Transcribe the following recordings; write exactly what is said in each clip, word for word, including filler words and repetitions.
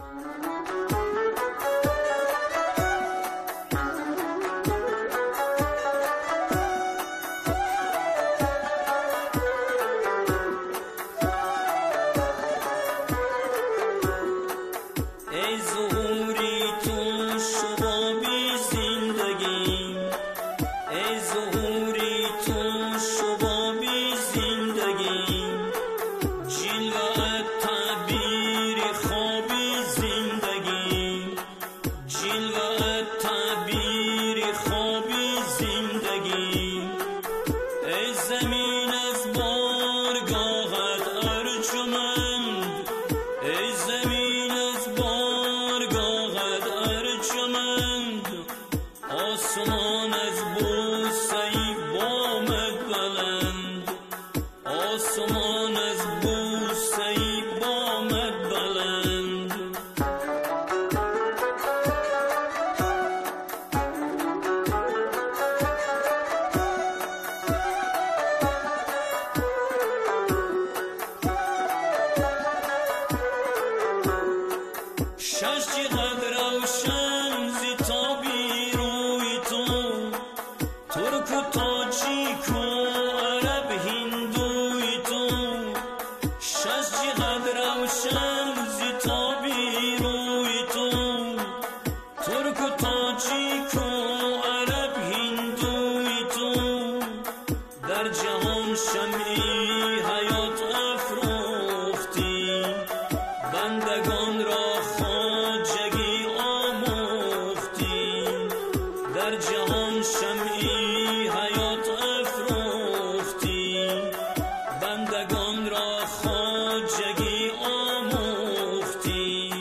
آسمان از بوسه‌ی بامت بلند، آسمان از بوسه‌ی بامت بلند. شش قد روشن زی تابی روی تو، ترک و تاجیک و عرب هندوی تو. شش قد روشن زی تابی روی تو، ترک و تاجیک و عرب هندوی تو. در جهان شمعی حیات افروختی، بندگان را خواجگی آموختی. در جهان شمعی حیات افروختی، بندگان را خواجگی آموختی.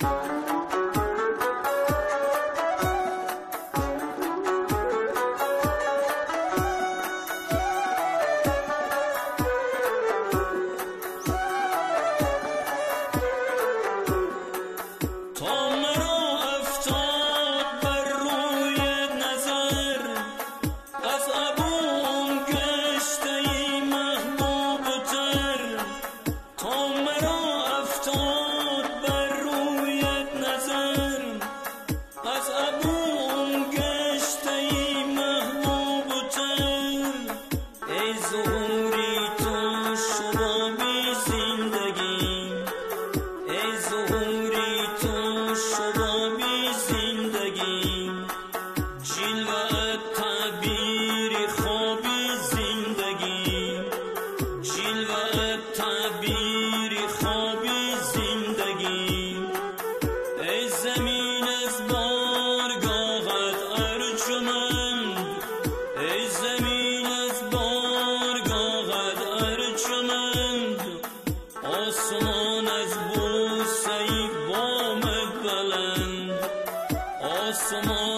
تا مرا افتاد بر روی نظر، از ابوم گشته ای محبوب تر. تا مرا افتاد بر روی نظر، از ابوم گشته ای محبوب تر. ای ظهوری تو شبابی زندگی، ای ظهوری تو شبابی زندگی. جلوه تعبیر خوابی زندگی، جلوه تعبیر خوابی زندگی. ای زمین از بارگاهت ارجمند، ای زمین از بارگاهت ارجمند. آسمان از بوسه‌ی بامت بلند، آسمان